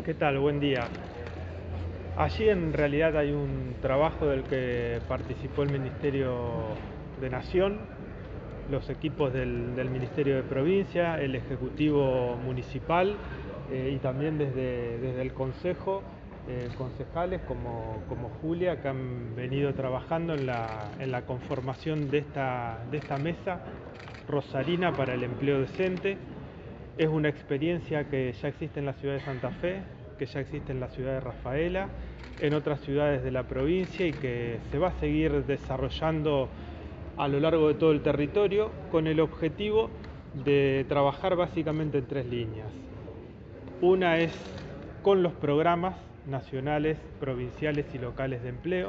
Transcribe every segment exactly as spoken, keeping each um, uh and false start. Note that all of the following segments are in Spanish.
¿Qué tal? Buen día. Allí en realidad hay un trabajo del que participó el Ministerio de Nación, los equipos del, del Ministerio de Provincia, el Ejecutivo Municipal eh, y también desde, desde el Consejo, eh, concejales como, como Julia, que han venido trabajando en la, en la conformación de esta, de esta mesa rosarina para el empleo decente. Es una experiencia que ya existe en la ciudad de Santa Fe, que ya existe en la ciudad de Rafaela, en otras ciudades de la provincia y que se va a seguir desarrollando a lo largo de todo el territorio con el objetivo de trabajar básicamente en tres líneas. Una es con los programas nacionales, provinciales y locales de empleo.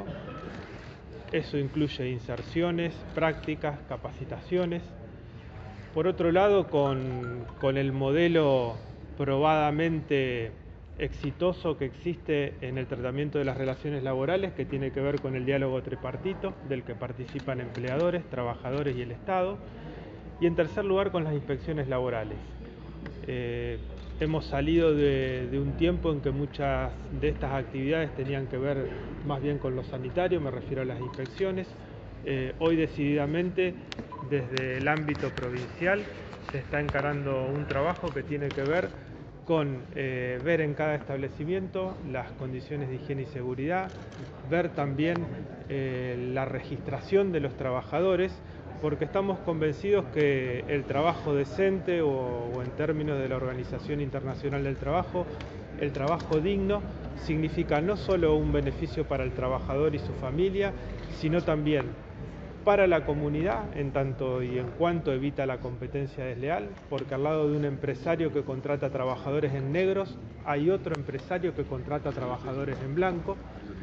Eso incluye inserciones, prácticas, capacitaciones. Por otro lado, con, con el modelo probadamente exitoso que existe en el tratamiento de las relaciones laborales, que tiene que ver con el diálogo tripartito, del que participan empleadores, trabajadores y el Estado. Y en tercer lugar, con las inspecciones laborales. Eh, hemos salido de, de un tiempo en que muchas de estas actividades tenían que ver más bien con lo sanitario, me refiero a las inspecciones. Eh, hoy decididamente desde el ámbito provincial se está encarando un trabajo que tiene que ver con eh, ver en cada establecimiento las condiciones de higiene y seguridad, ver también eh, la registración de los trabajadores, porque estamos convencidos que el trabajo decente o, o en términos de la Organización Internacional del Trabajo, el trabajo digno significa no solo un beneficio para el trabajador y su familia, sino también para la comunidad, en tanto y en cuanto evita la competencia desleal, porque al lado de un empresario que contrata trabajadores en negros, hay otro empresario que contrata trabajadores en blanco,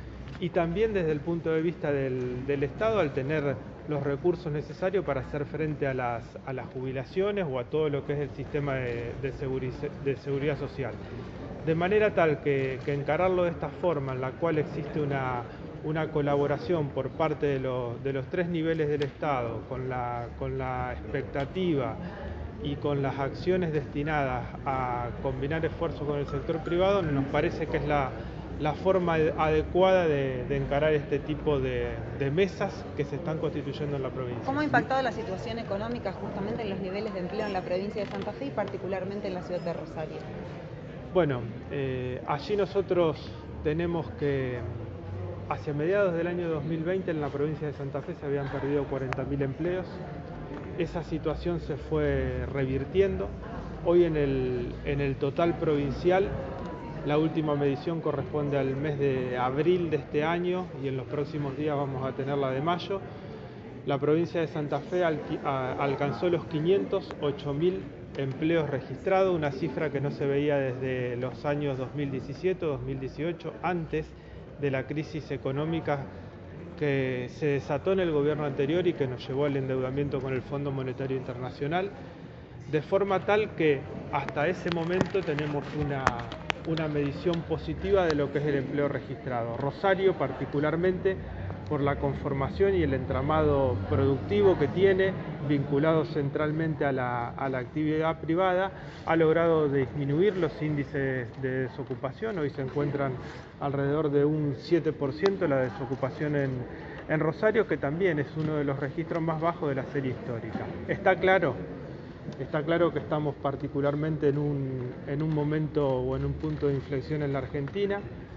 y también desde el punto de vista del, del Estado, al tener los recursos necesarios para hacer frente a las, a las jubilaciones o a todo lo que es el sistema de, de, seguri, de seguridad social. De manera tal que, que encararlo de esta forma, en la cual existe una, una colaboración por parte de los, de los tres niveles del Estado, con la, con la expectativa y con las acciones destinadas a combinar esfuerzos con el sector privado, nos parece que es la, la forma adecuada de, de encarar este tipo de, de mesas que se están constituyendo en la provincia. ¿Cómo ha impactado la situación económica justamente en los niveles de empleo en la provincia de Santa Fe y particularmente en la ciudad de Rosario? Bueno, eh, allí nosotros tenemos que hacia mediados del año dos mil veinte en la provincia de Santa Fe se habían perdido cuarenta mil empleos. Esa situación se fue revirtiendo. Hoy en el, en el total provincial, la última medición corresponde al mes de abril de este año y en los próximos días vamos a tener la de mayo. La provincia de Santa Fe al, a, alcanzó los quinientos ocho mil empleos registrados, una cifra que no se veía desde los años dos mil diecisiete, dos mil dieciocho, antes de la crisis económica que se desató en el gobierno anterior y que nos llevó al endeudamiento con el Fondo Monetario Internacional, de forma tal que hasta ese momento tenemos una, una medición positiva de lo que es el empleo registrado. Rosario particularmente, por la conformación y el entramado productivo que tiene, vinculado centralmente a la, a la actividad privada, ha logrado disminuir los índices de desocupación. Hoy se encuentran alrededor de un siete por ciento la desocupación en, en Rosario, que también es uno de los registros más bajos de la serie histórica. Está claro, está claro que estamos particularmente en un, en un momento o en un punto de inflexión en la Argentina.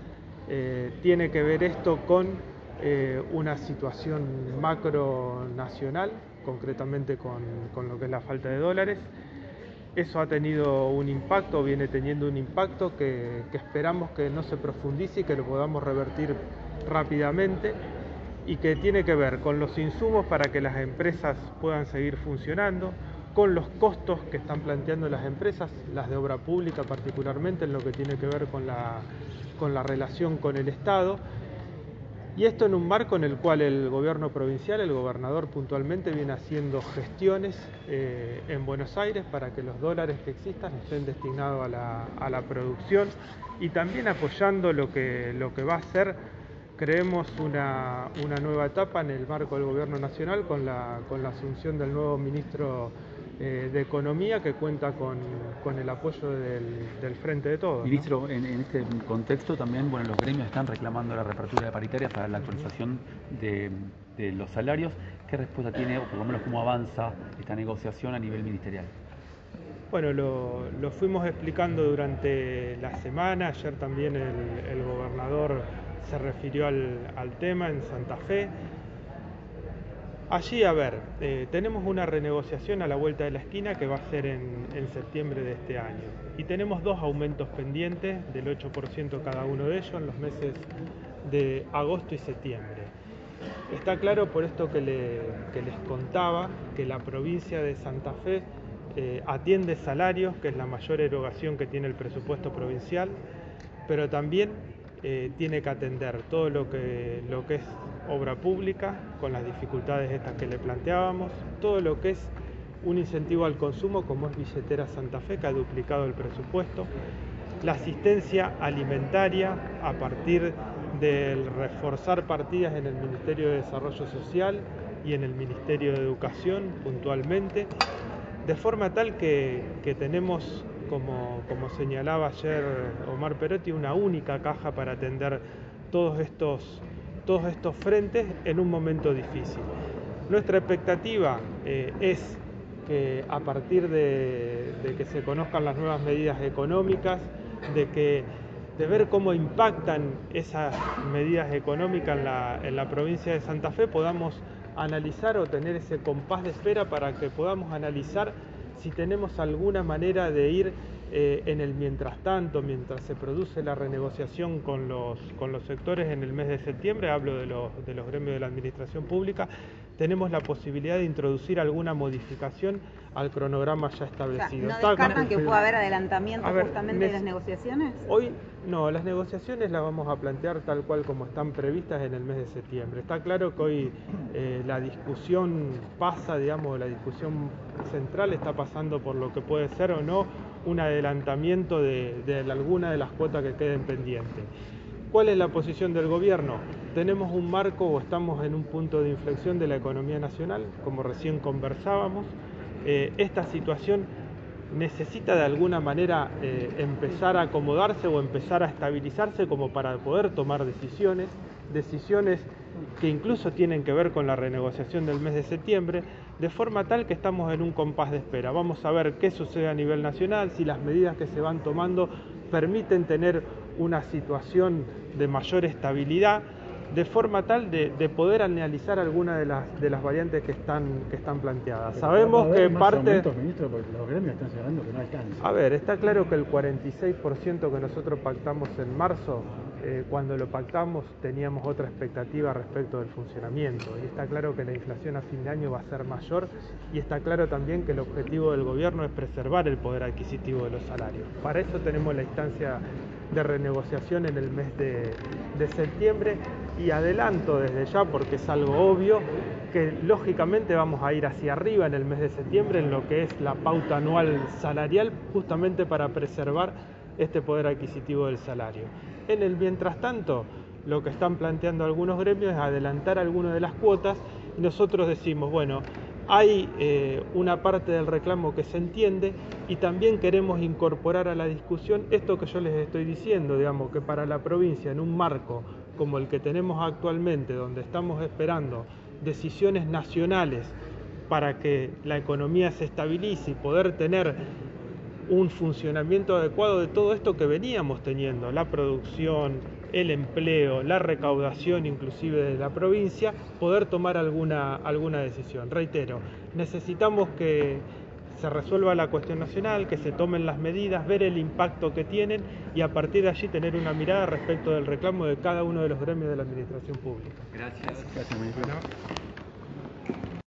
Eh, tiene que ver esto con Eh, una situación macro nacional, concretamente con, con lo que es la falta de dólares. Eso ha tenido un impacto, viene teniendo un impacto que, que esperamos que no se profundice y que lo podamos revertir rápidamente, y que tiene que ver con los insumos para que las empresas puedan seguir funcionando, con los costos que están planteando las empresas, las de obra pública particularmente, en lo que tiene que ver con la, con la relación con el Estado. Y esto en un marco en el cual el gobierno provincial, el gobernador puntualmente, viene haciendo gestiones eh, en Buenos Aires para que los dólares que existan estén destinados a la, a la producción, y también apoyando lo que, lo que va a ser, creemos, una, una nueva etapa en el marco del gobierno nacional con la, con la asunción del nuevo ministro eh, de Economía que cuenta con, con el apoyo del, del Frente de Todos. Ministro, ¿no? en, en este contexto también, bueno, los gremios están reclamando la reapertura de paritarias para la actualización de, de los salarios. ¿Qué respuesta tiene, o por lo menos cómo avanza esta negociación a nivel ministerial? Bueno, lo, lo fuimos explicando durante la semana. Ayer también el, el gobernador se refirió al, al tema en Santa Fe. Allí, a ver, eh, tenemos una renegociación a la vuelta de la esquina que va a ser en, en septiembre de este año. Y tenemos dos aumentos pendientes del ocho por ciento cada uno de ellos en los meses de agosto y septiembre. Está claro por esto que, le, que les contaba que la provincia de Santa Fe eh, atiende salarios, que es la mayor erogación que tiene el presupuesto provincial, pero también eh, tiene que atender todo lo que, lo que es obra pública, con las dificultades estas que le planteábamos, todo lo que es un incentivo al consumo, como es Billetera Santa Fe, que ha duplicado el presupuesto, la asistencia alimentaria a partir del reforzar partidas en el Ministerio de Desarrollo Social y en el Ministerio de Educación puntualmente, de forma tal que, que tenemos, como, como señalaba ayer Omar Perotti, una única caja para atender todos estos todos estos frentes en un momento difícil. Nuestra expectativa eh, es que a partir de, de que se conozcan las nuevas medidas económicas, de, que, de ver cómo impactan esas medidas económicas en la, en la provincia de Santa Fe, podamos analizar o tener ese compás de espera para que podamos analizar si tenemos alguna manera de ir eh, en el mientras tanto, mientras se produce la renegociación con los, con los sectores en el mes de septiembre, hablo de los, de los gremios de la administración pública, tenemos la posibilidad de introducir alguna modificación al cronograma ya establecido. O sea, ¿no descartan que pueda haber adelantamiento ver, justamente de las negociaciones? Hoy no, las negociaciones las vamos a plantear tal cual como están previstas en el mes de septiembre. Está claro que hoy eh, la discusión pasa, digamos, la discusión central está pasando por lo que puede ser o no un adelantamiento de, de alguna de las cuotas que queden pendientes. ¿Cuál es la posición del gobierno? Tenemos un marco o estamos en un punto de inflexión de la economía nacional, como recién conversábamos. Eh, esta situación necesita de alguna manera eh, empezar a acomodarse o empezar a estabilizarse como para poder tomar decisiones, decisiones que incluso tienen que ver con la renegociación del mes de septiembre, de forma tal que estamos en un compás de espera. Vamos a ver qué sucede a nivel nacional, si las medidas que se van tomando permiten tener una situación de mayor estabilidad, de forma tal de, de poder analizar algunas de las de las variantes que están que están planteadas. Pero sabemos que más parte aumentos, ministro, porque los gremios están señalando que no alcanza. A ver, está claro que el cuarenta y seis por ciento que nosotros pactamos en marzo, eh, cuando lo pactamos teníamos otra expectativa respecto del funcionamiento, y está claro que la inflación a fin de año va a ser mayor, y está claro también que el objetivo del gobierno es preservar el poder adquisitivo de los salarios. Para eso tenemos la instancia de renegociación en el mes de, de septiembre, y adelanto desde ya, porque es algo obvio, que lógicamente vamos a ir hacia arriba en el mes de septiembre en lo que es la pauta anual salarial, justamente para preservar este poder adquisitivo del salario. En el mientras tanto, lo que están planteando algunos gremios es adelantar algunas de las cuotas, y nosotros decimos, bueno, hay eh, una parte del reclamo que se entiende, y también queremos incorporar a la discusión esto que yo les estoy diciendo, digamos, que para la provincia, en un marco como el que tenemos actualmente, donde estamos esperando decisiones nacionales para que la economía se estabilice y poder tener un funcionamiento adecuado de todo esto que veníamos teniendo, la producción, el empleo, la recaudación inclusive de la provincia, poder tomar alguna, alguna decisión. Reitero, necesitamos que se resuelva la cuestión nacional, que se tomen las medidas, ver el impacto que tienen y a partir de allí tener una mirada respecto del reclamo de cada uno de los gremios de la administración pública. Gracias. Gracias, ministro. Bueno.